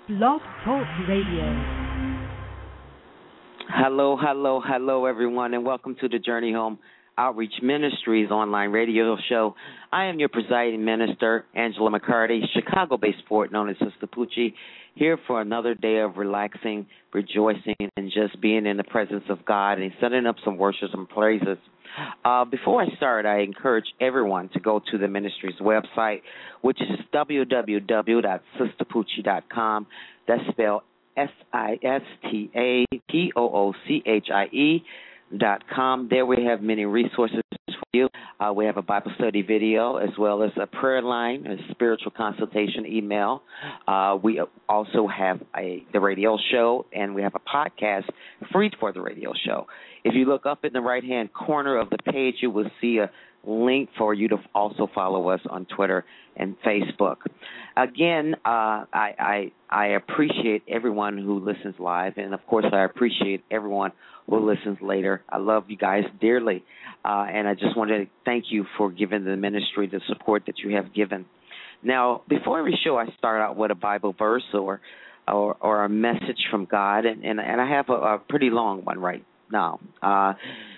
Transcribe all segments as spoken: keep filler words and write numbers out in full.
Blog Talk Radio. Hello, hello, hello, everyone, and welcome to the Journey Home Outreach Ministries online radio show. I am your presiding minister, Angela McCarty, Chicago-based poet known as Sister Poochie, here for another day of relaxing, rejoicing, and just being in the presence of God and setting up some worships and praises. Uh, before I start, I encourage everyone to go to the ministry's website, which is w w w dot sister poochie dot com. That's spelled S I S T A P O O C H I E dot com. There we have many resources for you. Uh, we have a Bible study video as well as a prayer line, a spiritual consultation email. Uh, we also have a the radio show, and we have a podcast free for the radio show. If you look up in the right-hand corner of the page, you will see a link for you to also follow us on Twitter and Facebook. Again, uh, I, I I appreciate everyone who listens live, and, of course, I appreciate everyone who listens later. I love you guys dearly, uh, and I just want to thank you for giving the ministry the support that you have given. Now, before every show, I start out with a Bible verse or or, or a message from God, and, and, and I have a, a pretty long one right now. Uh,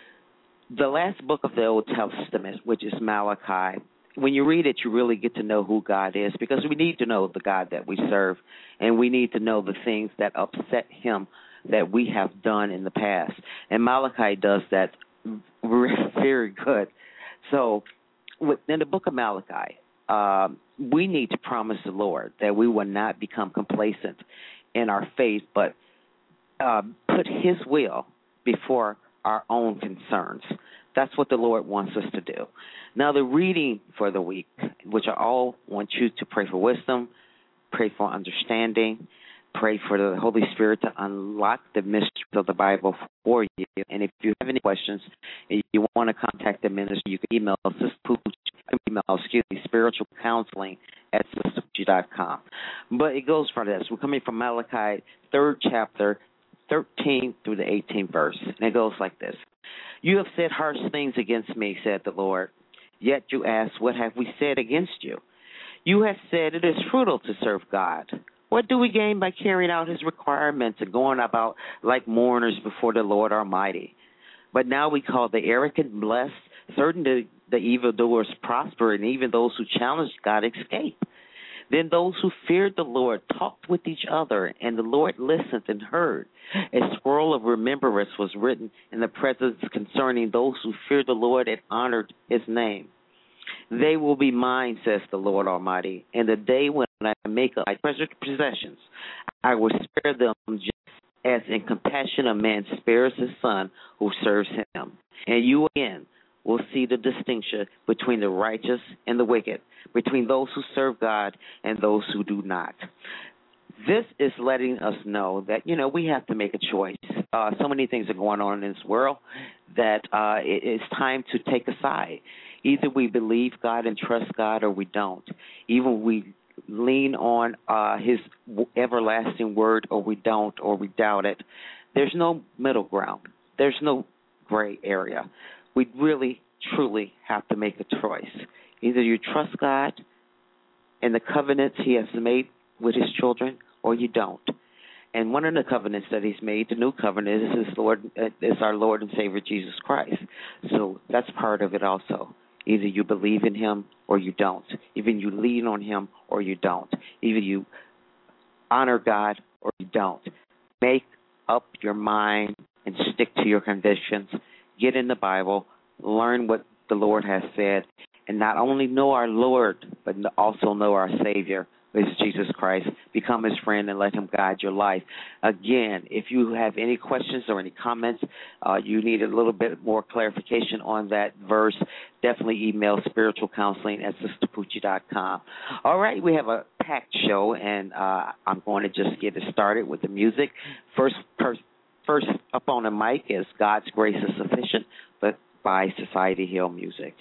the last book of the Old Testament, which is Malachi, when you read it, you really get to know who God is, because we need to know the God that we serve, and we need to know the things that upset him that we have done in the past. And Malachi does that very good. So in the book of Malachi, uh, we need to promise the Lord that we will not become complacent in our faith, but uh, put his will before our own concerns. That's what the Lord wants us to do. Now, the reading for the week, which I all want you to pray for wisdom, pray for understanding, pray for the Holy Spirit to unlock the mysteries of the Bible for you. And if you have any questions and you want to contact the ministry, you can email us, email, excuse me, spiritual counseling at sister poochie dot com. But it goes from this. We're coming from Malachi, third chapter, thirteenth through the eighteenth verse. And it goes like this. You have said harsh things against me, said the Lord. Yet you ask, what have we said against you? You have said it is futile to serve God. What do we gain by carrying out his requirements and going about like mourners before the Lord Almighty? But now we call the arrogant blessed, certain the, the evildoers prosper, and even those who challenge God escape. Then those who feared the Lord talked with each other, and the Lord listened and heard. A scroll of remembrance was written in the presence concerning those who feared the Lord and honored his name. They will be mine, says the Lord Almighty, and the day when I make up my treasured possessions, I will spare them just as in compassion a man spares his son who serves him. And you again will see the distinction between the righteous and the wicked, between those who serve God and those who do not. This is letting us know that, you know, we have to make a choice. Uh, so many things are going on in this world that uh, it, it's time to take a side. Either we believe God and trust God or we don't. Even we lean on uh, his everlasting word or we don't, or we doubt it. There's no middle ground. There's no gray area. We really, truly have to make a choice. Either you trust God and the covenants he has made with his children, or you don't. And one of the covenants that he's made, the new covenant, is his Lord, is our Lord and Savior Jesus Christ. So that's part of it also. Either you believe in him or you don't. Even you lean on him or you don't. Either you honor God or you don't. Make up your mind and stick to your convictions. Get in the Bible, learn what the Lord has said, and not only know our Lord, but also know our Savior, which is Jesus Christ. Become his friend and let him guide your life. Again, if you have any questions or any comments, uh, you need a little bit more clarification on that verse, definitely email spiritual counseling at sister poochie dot com. All right, we have a packed show, and uh, I'm going to just get it started with the music. First person. First up on the mic is God's Grace is Sufficient, but by Society Hill Music.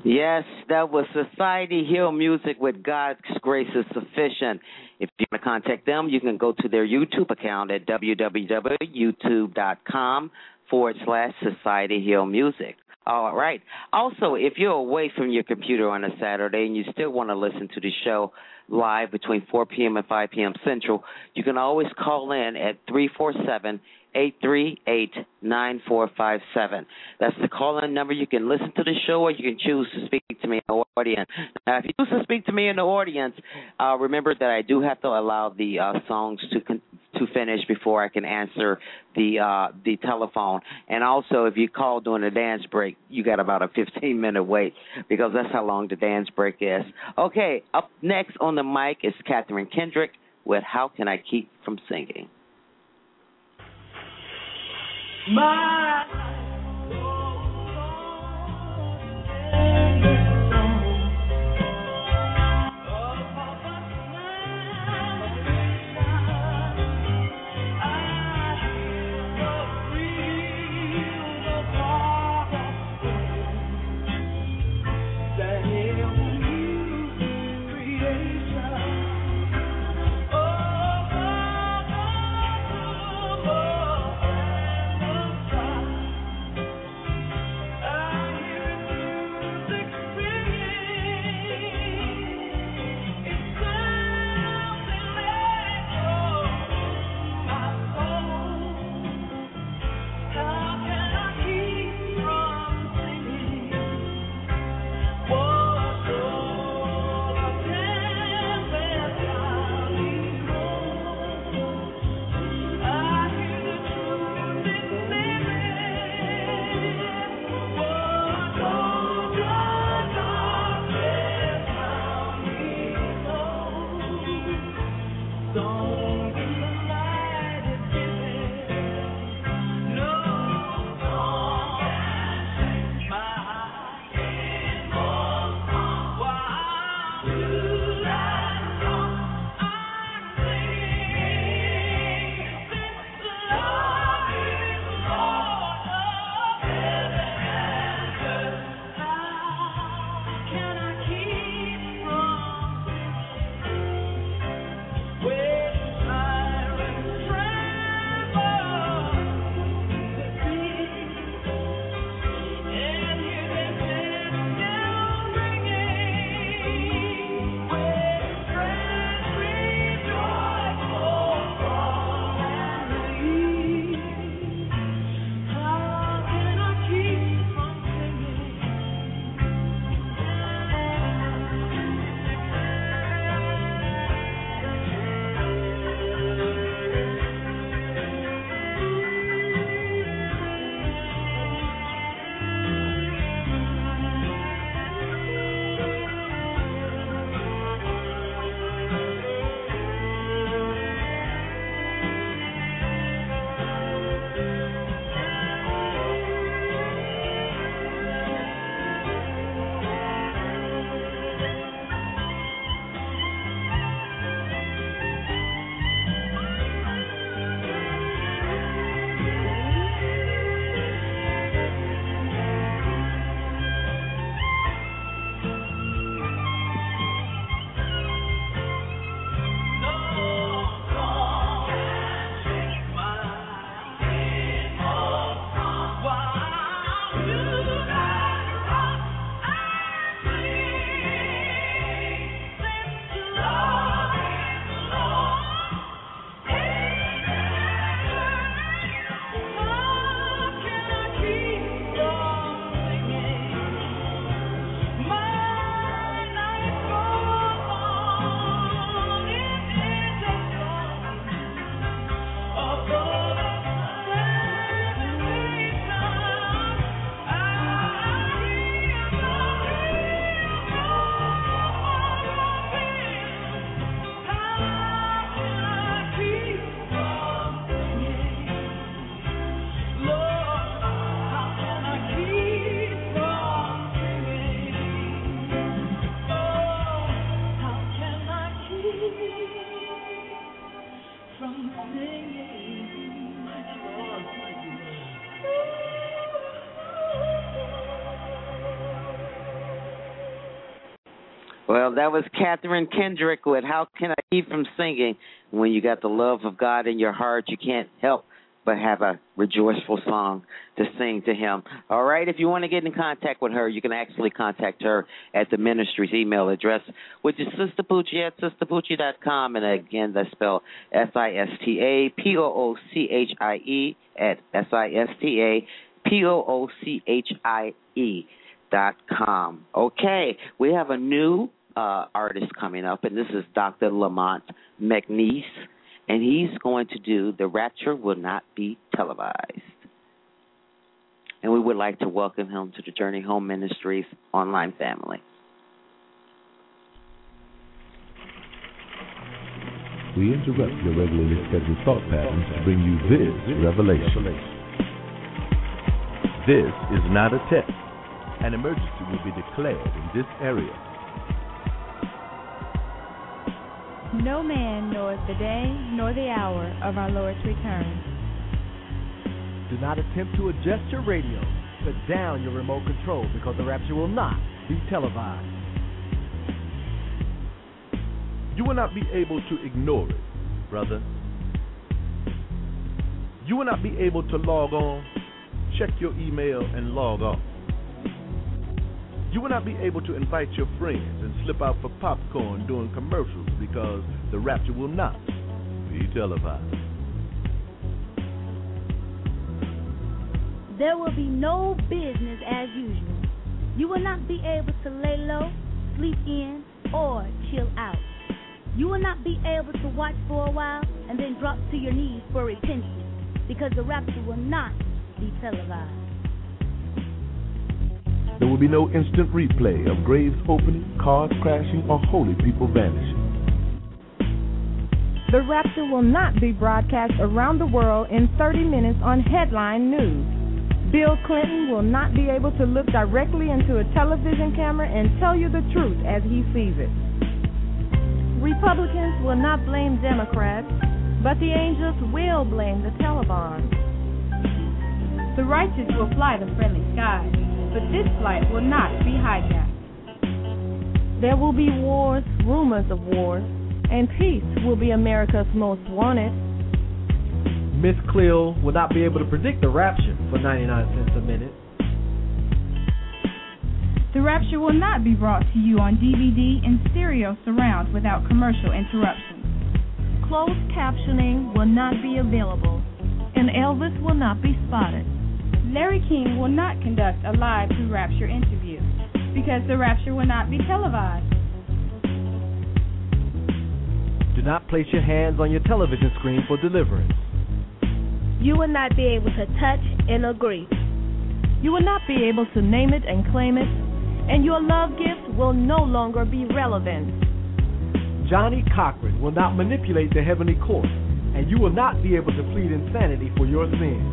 Yes, that was Society Hill Music with God's Grace is Sufficient. If you want to contact them, you can go to their YouTube account at www.youtube.com forward slash Society Hill Music. All right. Also, if you're away from your computer on a Saturday and you still want to listen to the show live between four p.m. and five p.m. Central, you can always call in at three four seven, eight three eight, nine four five seven. That's the call-in number. You can listen to the show or you can choose to speak to me in the audience. Now, if you choose to speak to me in the audience, uh, remember that I do have to allow the uh, songs to con- to finish before I can answer the uh, the telephone. And also, if you call during the dance break, you got about a fifteen-minute wait because that's how long the dance break is. Okay, up next on the mic is Catherine Kendrick with How Can I Keep From Singing? My Well, that was Catherine Kendrick with How Can I Keep From Singing? When you got the love of God in your heart, you can't help but have a rejoiceful song to sing to him. All right, if you want to get in contact with her, you can actually contact her at the ministry's email address, which is sister poochie at sister poochie dot com. And again, that's spelled S I S T A P O O C H I E at S I S T A P O O C H I E dot com. Okay, we have a new uh, artist coming up, and this is Doctor Lamont McNeese. And he's going to do The Rapture Will Not Be Televised. And we would like to welcome him to the Journey Home Ministries online family. We interrupt your regularly scheduled thought patterns to bring you this revelation. This is not a test. An emergency will be declared in this area. No man knoweth the day nor the hour of our Lord's return. Do not attempt to adjust your radio. Put down your remote control because the rapture will not be televised. You will not be able to ignore it, brother. You will not be able to log on, check your email, and log off. You will not be able to invite your friends and slip out for popcorn during commercials because the rapture will not be televised. There will be no business as usual. You will not be able to lay low, sleep in, or chill out. You will not be able to watch for a while and then drop to your knees for repentance because the rapture will not be televised. There will be no instant replay of graves opening, cars crashing, or holy people vanishing. The rapture will not be broadcast around the world in thirty minutes on headline news. Bill Clinton will not be able to look directly into a television camera and tell you the truth as he sees it. Republicans will not blame Democrats, but the angels will blame the Taliban. The righteous will fly the friendly skies, but this flight will not be hijacked. There will be wars, rumors of wars, and peace will be America's most wanted. Miss Cleo will not be able to predict the rapture for ninety-nine cents a minute. The rapture will not be brought to you on D V D and stereo surround without commercial interruptions. Closed captioning will not be available, and Elvis will not be spotted. Larry King will not conduct a live pre-rapture interview because the rapture will not be televised. Do not place your hands on your television screen for deliverance. You will not be able to touch and agree. You will not be able to name it and claim it, and your love gift will no longer be relevant. Johnny Cochran will not manipulate the heavenly court, and you will not be able to plead insanity for your sins.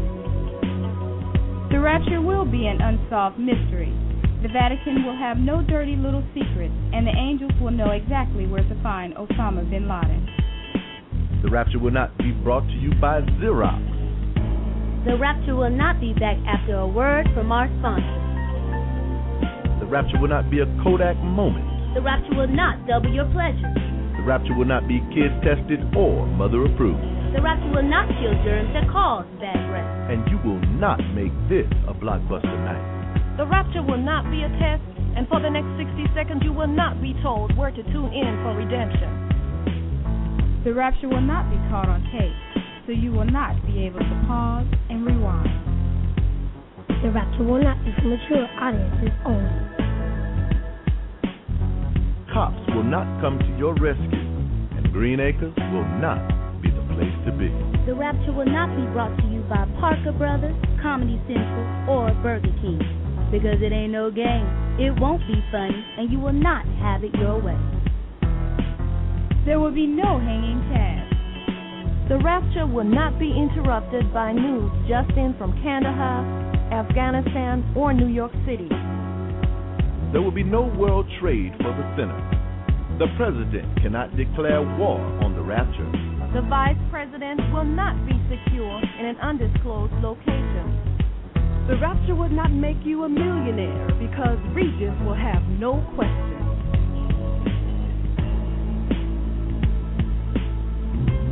The rapture will be an unsolved mystery. The Vatican will have no dirty little secrets, and the angels will know exactly where to find Osama bin Laden. The rapture will not be brought to you by Xerox. The rapture will not be back after a word from our sponsor. The rapture will not be a Kodak moment. The rapture will not double your pleasure. The rapture will not be kid tested or mother approved. The rapture will not kill germs that cause bad breath. And you will not make this a blockbuster night. The rapture will not be a test, and for the next sixty seconds you will not be told where to tune in for redemption. The rapture will not be caught on tape, so you will not be able to pause and rewind. The rapture will not be for mature audiences only. Cops will not come to your rescue, and Green Acres will not be the place to be. The rapture will not be brought to you by Parker Brothers, Comedy Central, or Burger King, because it ain't no game. It won't be funny, and you will not have it your way. There will be no hanging chads. The rapture will not be interrupted by news just in from Kandahar, Afghanistan, or New York City. There will be no world trade for the sinner. The president cannot declare war on the rapture. The vice president will not be secure in an undisclosed location. The rapture will not make you a millionaire because Regis will have no questions.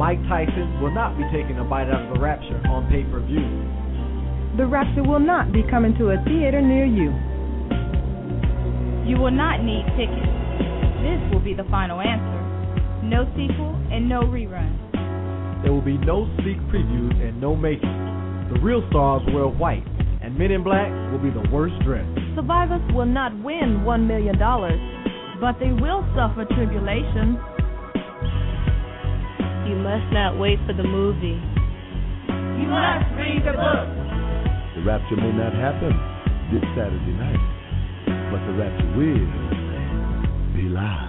Mike Tyson will not be taking a bite out of the rapture on pay-per-view. The rapture will not be coming to a theater near you. You will not need tickets. This will be the final answer. No sequel and no rerun. There will be no sneak previews and no makeup. The real stars wear white, and Men in Black will be the worst dressed. Survivors will not win one million dollars, but they will suffer tribulation. You must not wait for the movie. You must read the book. The rapture may not happen this Saturday night, but the rapture will be live.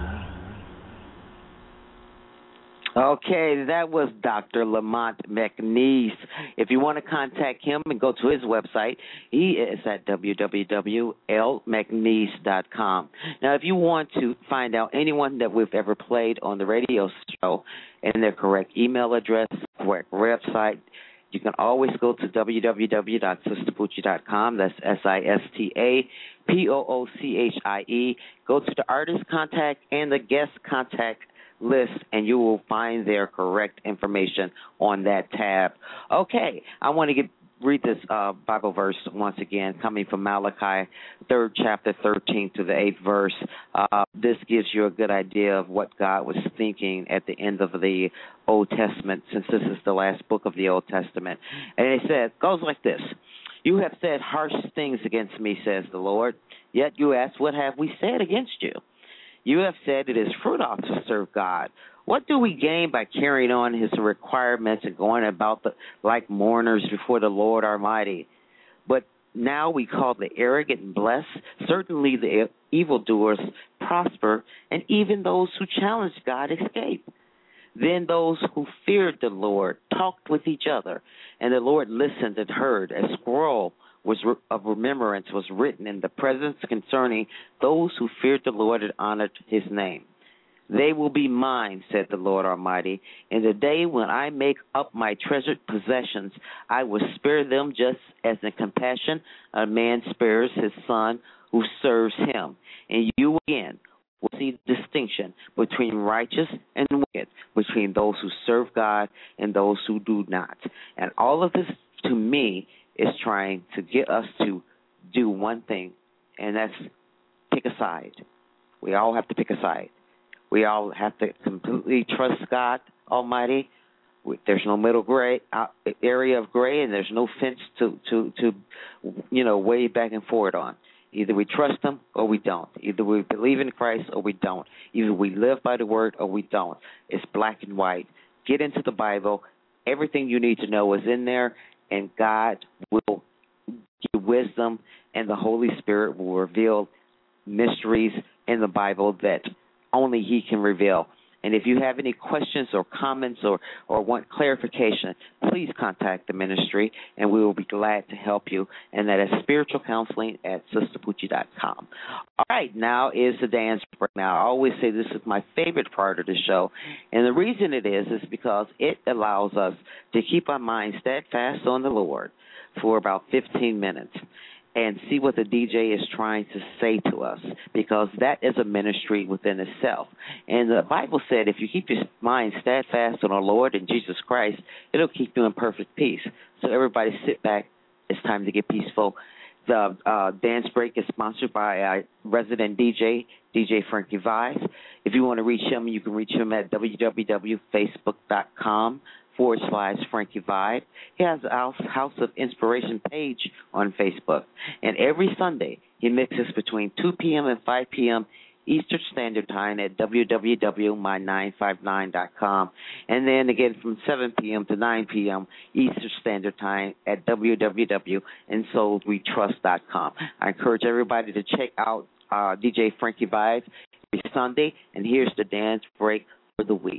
Okay, that was Doctor Lamont McNeese. If you want to contact him and go to his website, he is at w w w dot l mcneese dot com. Now, if you want to find out anyone that we've ever played on the radio show and their correct email address, correct website, you can always go to w w w dot sister poochie dot com. That's S I S T A P O O C H I E. Go to the artist contact and the guest contact list, and you will find their correct information on that tab. Okay, I want to get, read this uh, Bible verse once again, coming from Malachi, third chapter, thirteenth to the eighth verse. Uh, this gives you a good idea of what God was thinking at the end of the Old Testament, since this is the last book of the Old Testament. And it says, goes like this. You have said harsh things against me, says the Lord, yet you ask, what have we said against you? You have said it is fruitful to serve God. What do we gain by carrying on his requirements and going about the, like mourners before the Lord Almighty? But now we call the arrogant blessed. Certainly the evildoers prosper, and even those who challenge God escape. Then those who feared the Lord talked with each other, and the Lord listened and heard. A scroll was of remembrance was written in the presence concerning those who feared the Lord and honored his name. They will be mine, said the Lord Almighty. In the day when I make up my treasured possessions, I will spare them just as in compassion a man spares his son who serves him. And you again will see the distinction between righteous and wicked, between those who serve God and those who do not. And all of this, to me, is trying to get us to do one thing, and that's pick a side. We all have to pick a side. We all have to completely trust God Almighty. There's no middle gray uh, area of gray, and there's no fence to, to, to, you know, way back and forward on. Either we trust him or we don't. Either we believe in Christ or we don't. Either we live by the word or we don't. It's black and white. Get into the Bible. Everything you need to know is in there, and God will give wisdom, and the Holy Spirit will reveal mysteries in the Bible that only he can reveal. And if you have any questions or comments or, or want clarification, please contact the ministry, and we will be glad to help you. And that is spiritual counseling at sister poochie dot com. All right, now is the dance break. Now, I always say this is my favorite part of the show, and the reason it is is because it allows us to keep our minds steadfast on the Lord for about fifteen minutes. And see what the D J is trying to say to us, because that is a ministry within itself. And the Bible said if you keep your mind steadfast on our Lord and Jesus Christ, it'll keep you in perfect peace. So everybody sit back. It's time to get peaceful. The uh, dance break is sponsored by our resident D J, D J Frankie Vibes. If you want to reach him, you can reach him at w w w dot facebook dot com forward slash Frankie Vibe. He has a House of Inspiration page on Facebook. And every Sunday, he mixes between two p.m. and five p.m. Eastern Standard Time at w w w dot my nine five nine dot com. And then again from seven p.m. to nine p.m. Eastern Standard Time at w w w dot in souls we trust dot com. I encourage everybody to check out uh, D J Frankie Vibe every Sunday. And here's the dance break for the week.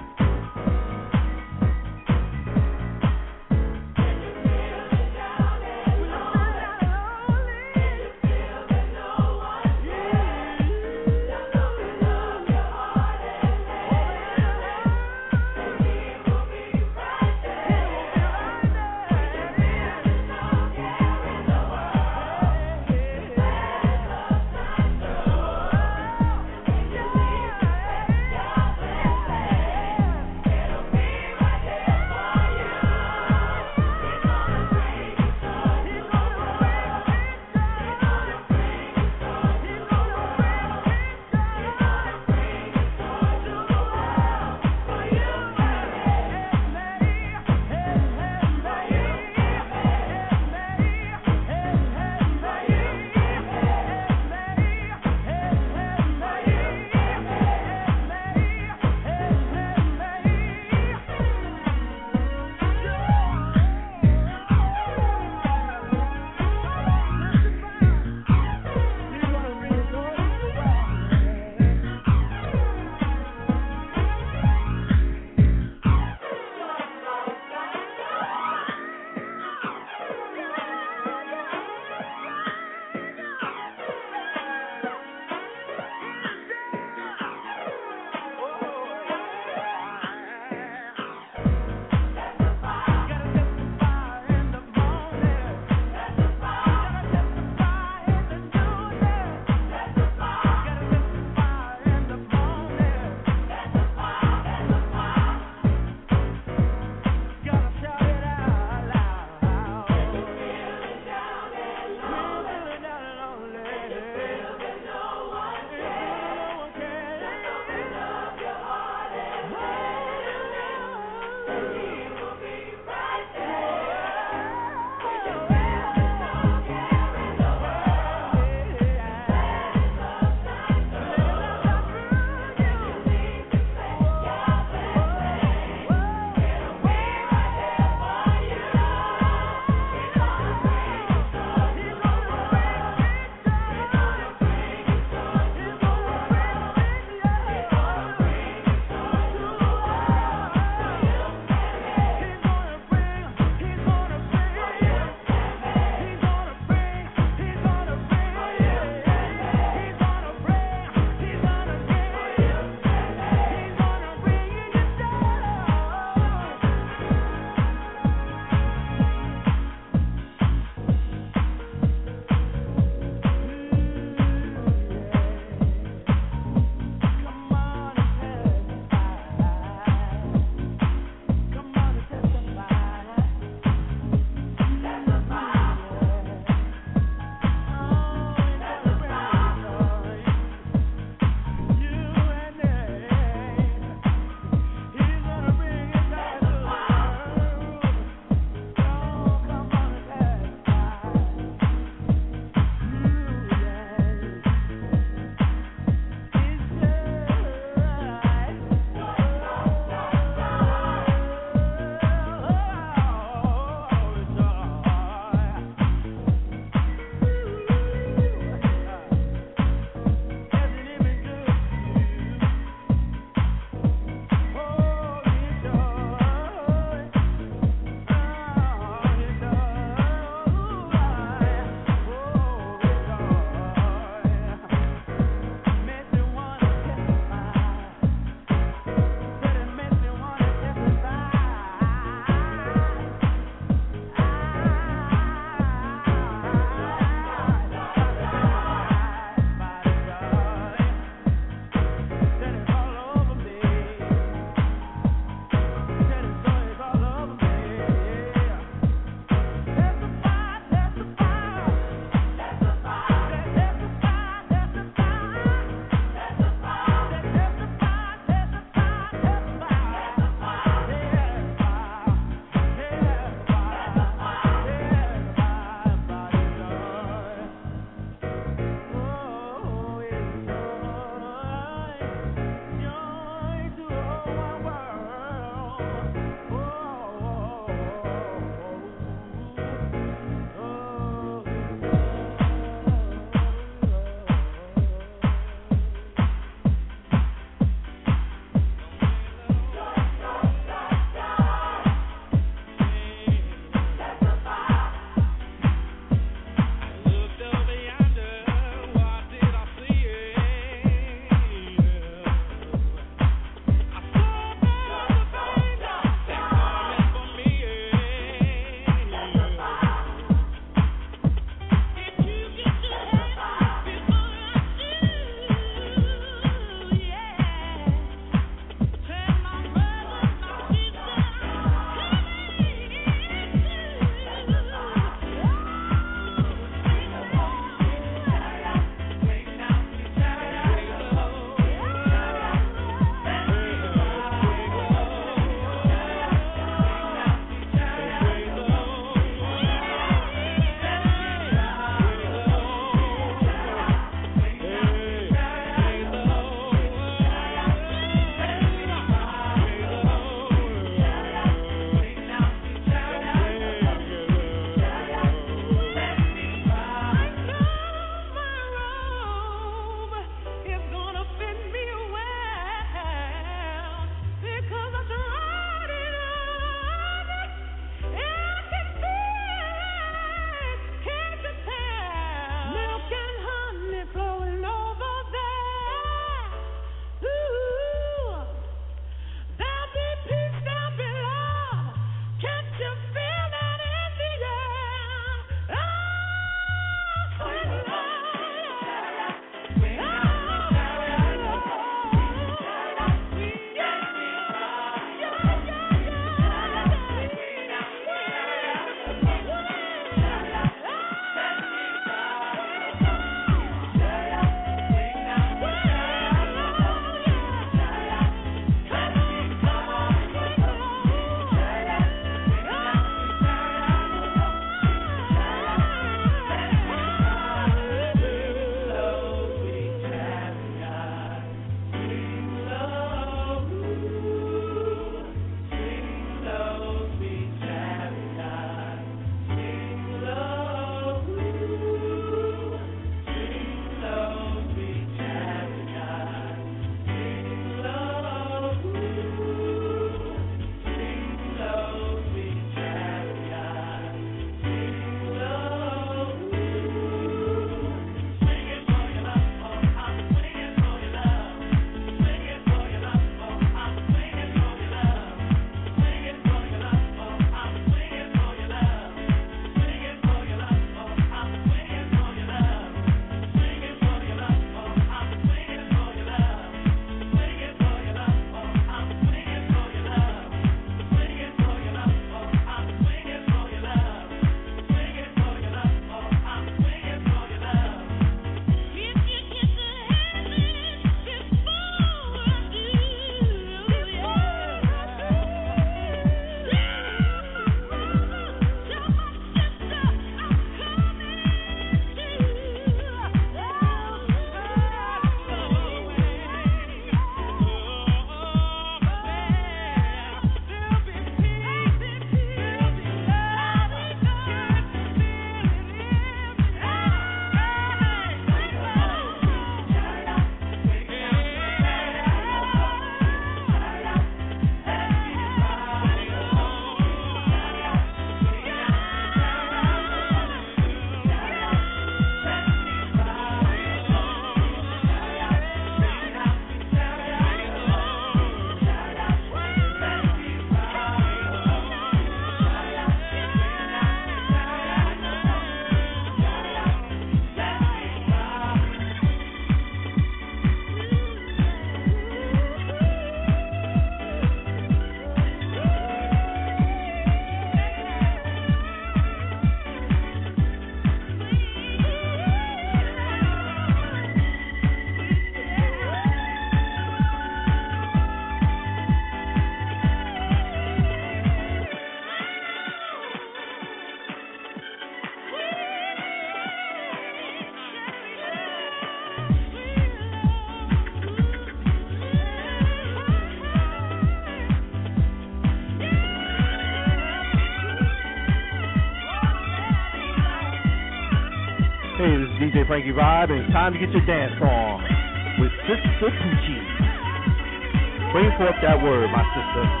Frankie Vibe, and it's time to get your dance on with Sister Poochie. Bring forth that word, my sister.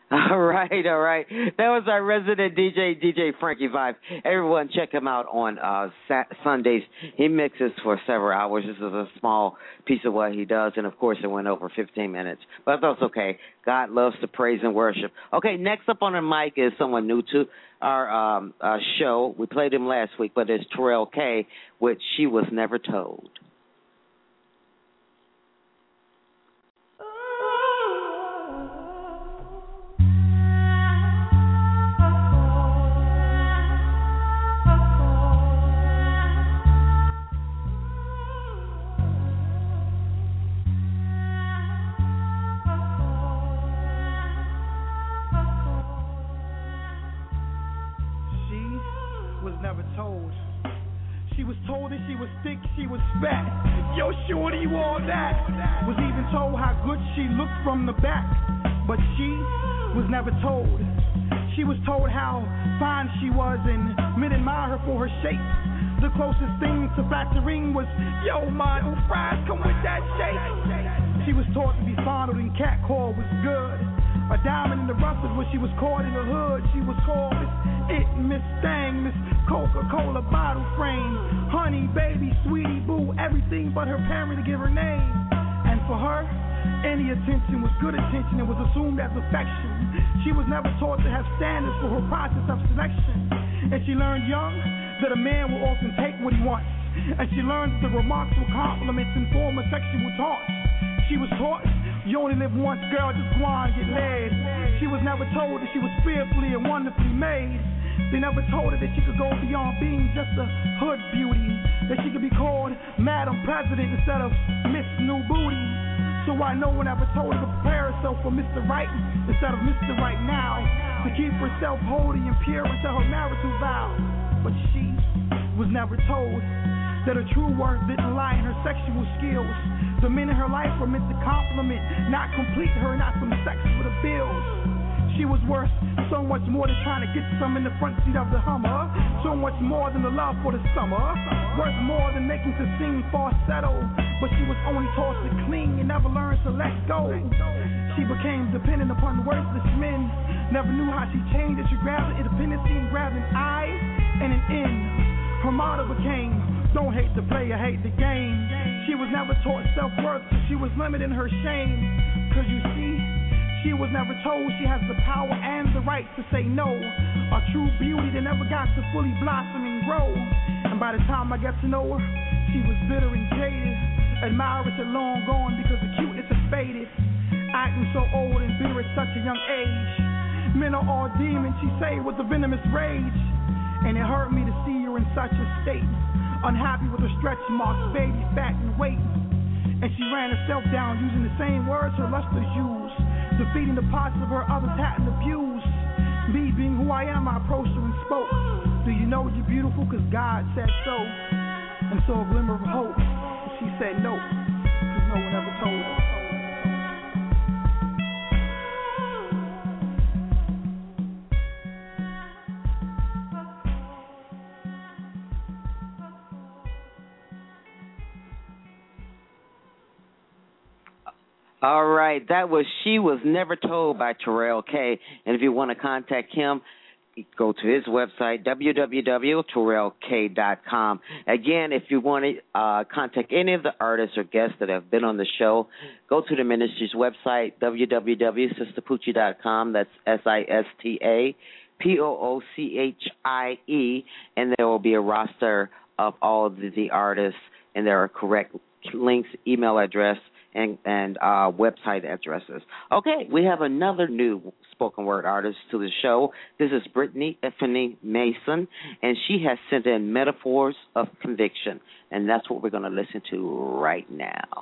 All right, all right. That was our resident D J, D J Frankie Vibe. Everyone, check him out on uh, Sat- Sundays. He mixes for several hours. This is a small piece of what he does, and of course, it went over fifteen minutes. But that's okay. God loves to praise and worship. Okay, next up on the mic is someone new to our um, uh, show. We played him last week, but it's Terrell K, which She Was Never Told. She was told that she was thick, she was fat. Yo, shorty, you all that. Was even told how good she looked from the back. But she was never told. She was told how fine she was and men admire her for her shape. The closest thing to flattering was, yo, my old fries come with that shape. She was taught to be fondled and catcalled was good. A diamond in the rough is what she was called in the hood. She was called Miss It, Miss Thang, Miss Coca-Cola bottle frame, honey, baby, sweetie, boo, everything but her parent to give her name. And for her, any attention was good attention and was assumed as affection. She was never taught to have standards for her process of selection. And she learned young that a man will often take what he wants. And she learned that the remarks were compliments in form of sexual taunts. She was taught, you only live once, girl, just go on and get laid. She was never told that she was fearfully and wonderfully made. They never told her that she could go beyond being just a hood beauty, that she could be called Madam President instead of Miss New Booty. So why no one ever told her to prepare herself for Mister Right instead of Mister Right Now, to keep herself holy and pure until her marital vow. But she was never told that her true worth didn't lie in her sexual skills. The men in her life were meant to compliment, not complete her, not some sex for the bills. She was worth so much more than trying to get some in the front seat of the Hummer. So much more than the love for the summer. Worth more than making to sing falsetto. But she was only taught to cling and never learned to let go. She became dependent upon worthless men. Never knew how she changed as she grabbed an independency and grabbed an I and an N. Her motto became, don't hate the player, hate the game. She was never taught self-worth, so she was limited in her shame. Cause you see, she was never told she has the power and the right to say no. A true beauty that never got to fully blossom and grow. And by the time I got to know her, she was bitter and jaded. Admirers had long gone because the cuteness had faded. Acting so old and bitter at such a young age. Men are all demons, she say with a venomous rage. And it hurt me to see her in such a state. Unhappy with her stretch marks, baby fat and weight. And she ran herself down using the same words her lusters use, defeating the parts of her others hadn't abused. Me being who I am, I approached her and spoke. Do you know you're beautiful? Cause God said so. And saw a glimmer of hope. And she said no, cause no one ever told her. All right, that was She Was Never Told by Terrell K. And if you want to contact him, go to his website, w w w dot terrell k dot com. Again, if you want to uh, contact any of the artists or guests that have been on the show, go to the ministry's website, w w w dot sister poochie dot com. That's S I S T A P O O C H I E, and there will be a roster of all of the, the artists, and there are correct links, email address, and, and uh, website addresses. Okay, we have another new spoken word artist to the show. This is Brittany Effany Mason, and she has sent in Metaphors of Conviction, and that's what we're going to listen to right now.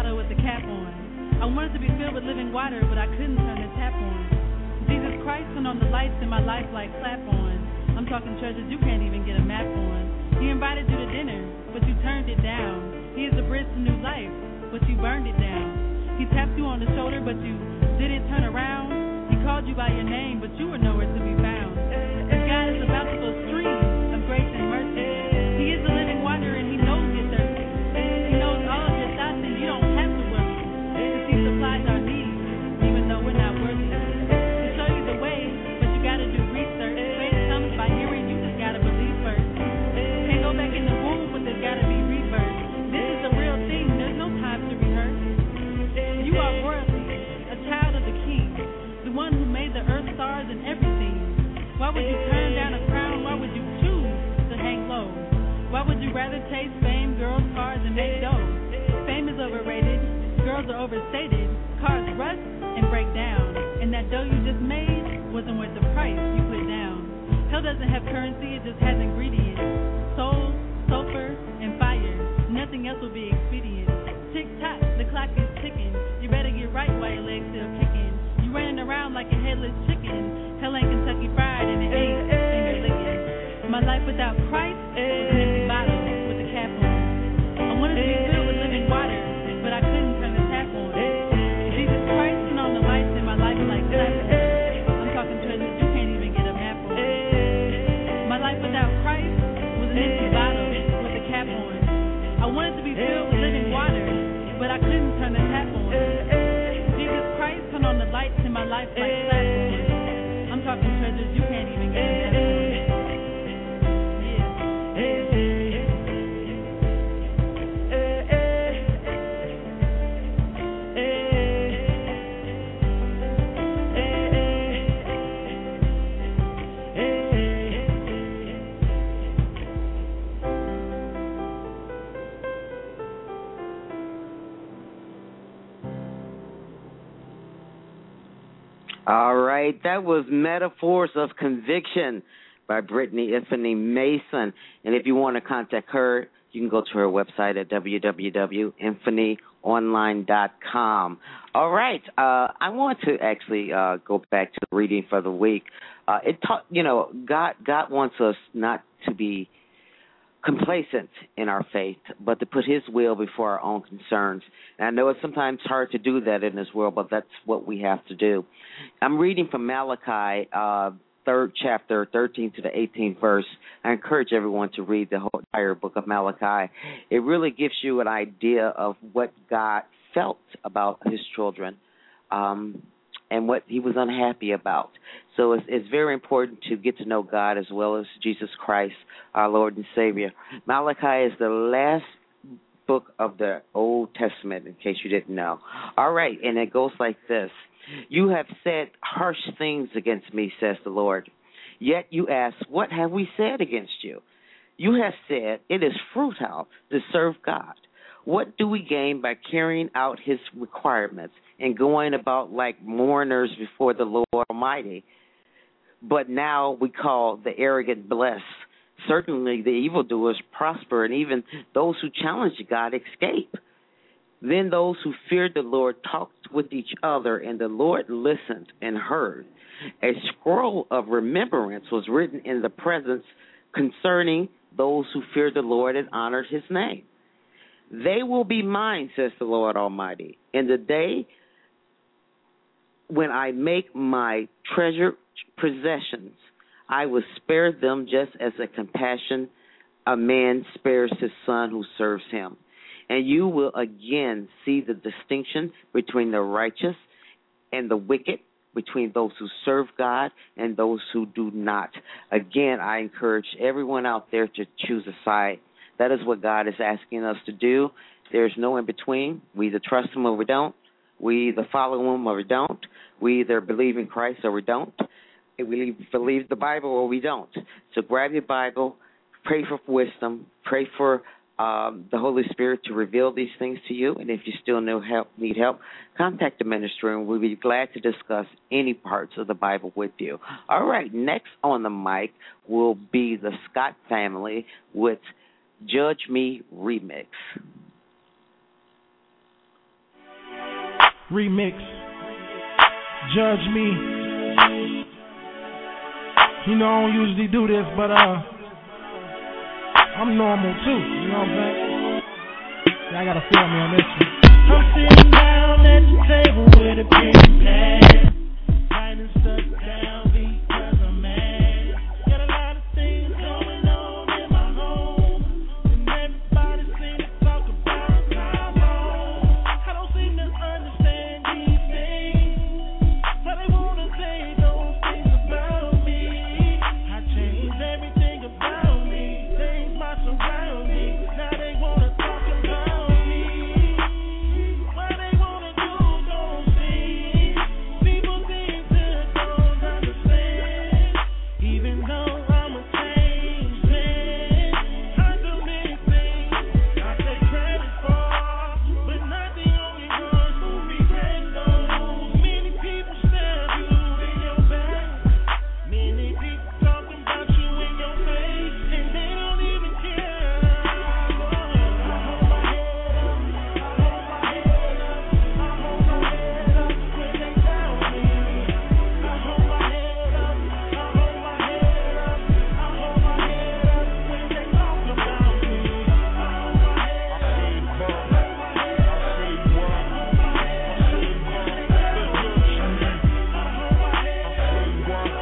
Water, but I couldn't turn the tap on. Jesus Christ went lights in my life like clap-ons. I'm talking treasures you can't even get a map on. He invited you to dinner, but you turned it down. He is the bridge to new life, but you burned it down. He tapped you on the shoulder, but you didn't turn around. He called you by your name, but you were nowhere to be found. This God is about to go streams of grace and mercy. He is the living water, and He knows you're thirsty. He knows all of your thoughts, and you don't have to worry, because He supplies our needs, even though we're not worthy. To show you the way, but you gotta do research. Faith comes by hearing, you just gotta believe first. Can't go back in the womb, but there's gotta be rebirth. This is the real thing, there's no time to rehearse. You are royalty, a child of the King, the one who made the earth, stars, and everything. Why would you turn down a crown? Why would you choose to hang low? Why would you rather chase fame, girls, cars, and make dough? Fame is overrated, girls are overstated, cars rust and break down, and that dough you just made wasn't worth the price you put down. Hell doesn't have currency, it just has ingredients: soul, sulfur, and fire. Nothing else will be expedient. Tick tock, the clock is ticking. You better get right while your legs still kicking. You running around like a headless chicken. Hell ain't Kentucky Fried and it ain't finger licking. My life without Christ was an empty bottle with a cap on. I wanted to be filled with living water, but I couldn't turn the tap on. Jesus Christ turned on the lights in my life like clapping. I'm talking treasures you can't even get a map on. My life without Christ was an empty bottle with a cap on. I wanted to be filled with living water, but I couldn't turn the tap on. Jesus Christ turned on the lights in my life like clapping. I'm talking treasures you can't even get a map on. All right, that was Metaphors of Conviction by Brittany Anthony Mason. And if you want to contact her, you can go to her website at w w w dot infinity online dot com. All right, uh, I want to actually uh, go back to the reading for the week. Uh, it taught, you know, God, God wants us not to be complacent in our faith, but to put His will before our own concerns. And I know it's sometimes hard to do that in this world, but that's what we have to do. I'm reading from Malachi, uh, third chapter, thirteenth to the eighteenth verse. I encourage everyone to read the whole entire book of Malachi. It really gives you an idea of what God felt about His children, um, and what He was unhappy about. So it's, it's very important to get to know God as well as Jesus Christ, our Lord and Savior. Malachi is the last book of the Old Testament, in case you didn't know. All right, and it goes like this. You have said harsh things against me, says the Lord. Yet you ask, what have we said against you? You have said it is futile to serve God. What do we gain by carrying out His requirements and going about like mourners before the Lord Almighty? But now we call the arrogant blessed. Certainly the evildoers prosper, and even those who challenge God escape. Then those who feared the Lord talked with each other, and the Lord listened and heard. A scroll of remembrance was written in the presence concerning those who feared the Lord and honored His name. They will be mine, says the Lord Almighty, in the day when I make my treasured possessions. I will spare them just as a compassion a man spares his son who serves him. And you will again see the distinction between the righteous and the wicked, between those who serve God and those who do not. Again, I encourage everyone out there to choose a side. That is what God is asking us to do. There's no in between. We either trust Him or we don't. We either follow Him or we don't. We either believe in Christ or we don't. We believe the Bible or we don't. So grab your Bible, pray for wisdom, pray for um, the Holy Spirit to reveal these things to you. And if you still need help, need help, contact the ministry, and we'll be glad to discuss any parts of the Bible with you. All right, next on the mic will be the Scott family with Judge Me Remix. Remix. Judge Me. You know, I don't usually do this, but uh, I'm normal too. You know what I'm saying? Y'all gotta feel me on this one. I'm sitting down at the table with a pen and pad, writing stuff down because I'm mad. Got a lot of things going on in my home, and everybody seems to talk about my wrong. I don't seem to understand these things, but they wanna say those things about me. I changed everything about me, changed my surroundings. Now they wanna talk about me. What they wanna do, don't see. People think that don't understand. Even though I'm a changed man, I do many things I take credit for, but not the only ones who regret those. Many people stab you in your back. Many people talking about you in your face, and they don't even care. I hold my head up, I hold my head up, I hold my head up when they doubt me. I hold my head up, I hold my head up, I hold my head up when they talk about me. I hold my head up, I hold my head up, I hold my head up when they doubt me. I hold my head up, I hold my head up, I hold my head up when they talk about me.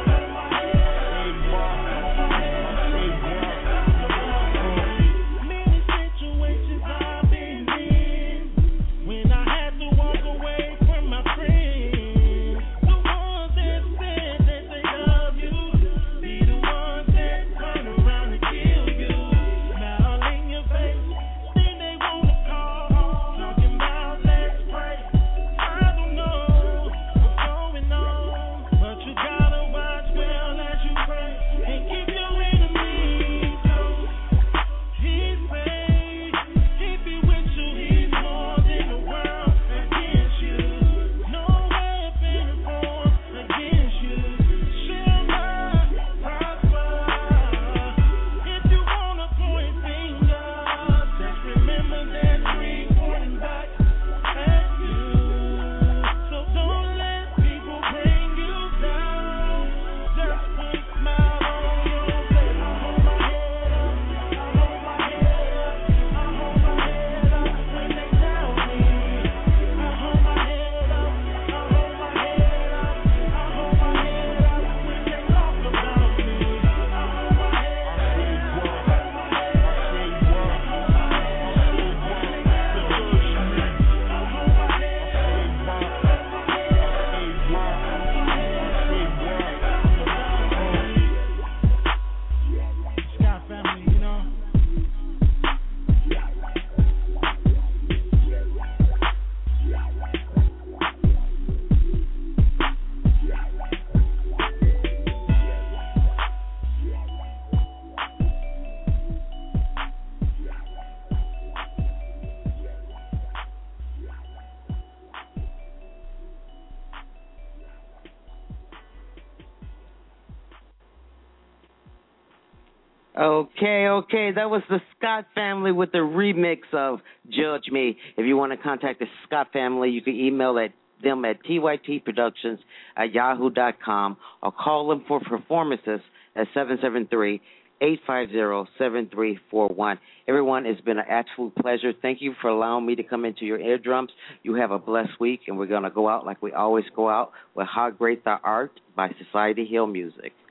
Many situations I've been in when I had to walk away from my friends, the ones that said that they love you, be the ones that turn around and kill you. Smile in your face, then they wanna call, talking about let's pray. I don't know what's going on, but you gotta watch well as you pray and keep your enemies close. He's faith, if he with you, he's more than the world against you. No weapon formed against you shall not prosper. If you wanna point fingers, just remember there's three pointing back at you. So don't let people bring you down. Just put a smile on your face. I hold my head up, I hold my head up, I hold my head up when they doubt me. I hold my head up, I hold my head up, I hold my head up when they talk about me. I hold my head up, I hold my head up, I hold my head up when they Scott family, you know. Okay, okay. That was the Scott family with the remix of Judge Me. If you want to contact the Scott family, you can email at them at t y t productions at yahoo dot com or call them for performances at seven seven three, eight five zero, seven three four one. Everyone, it's been an absolute pleasure. Thank you for allowing me to come into your eardrums. You have a blessed week, and we're going to go out like we always go out with How Great Thou Art by Society Hill Music.